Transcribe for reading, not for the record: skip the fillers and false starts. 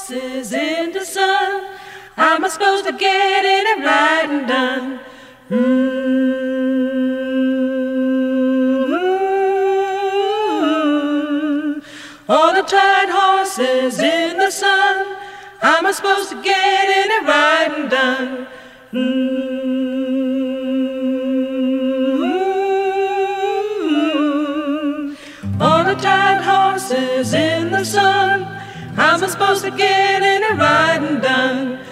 horses in the sun. I'm supposed to get in and ride and done. All the tired horses in the sun. I'm supposed to get in and ride and done. All the tired horses in the sun. I'm supposed to get in and ride and done.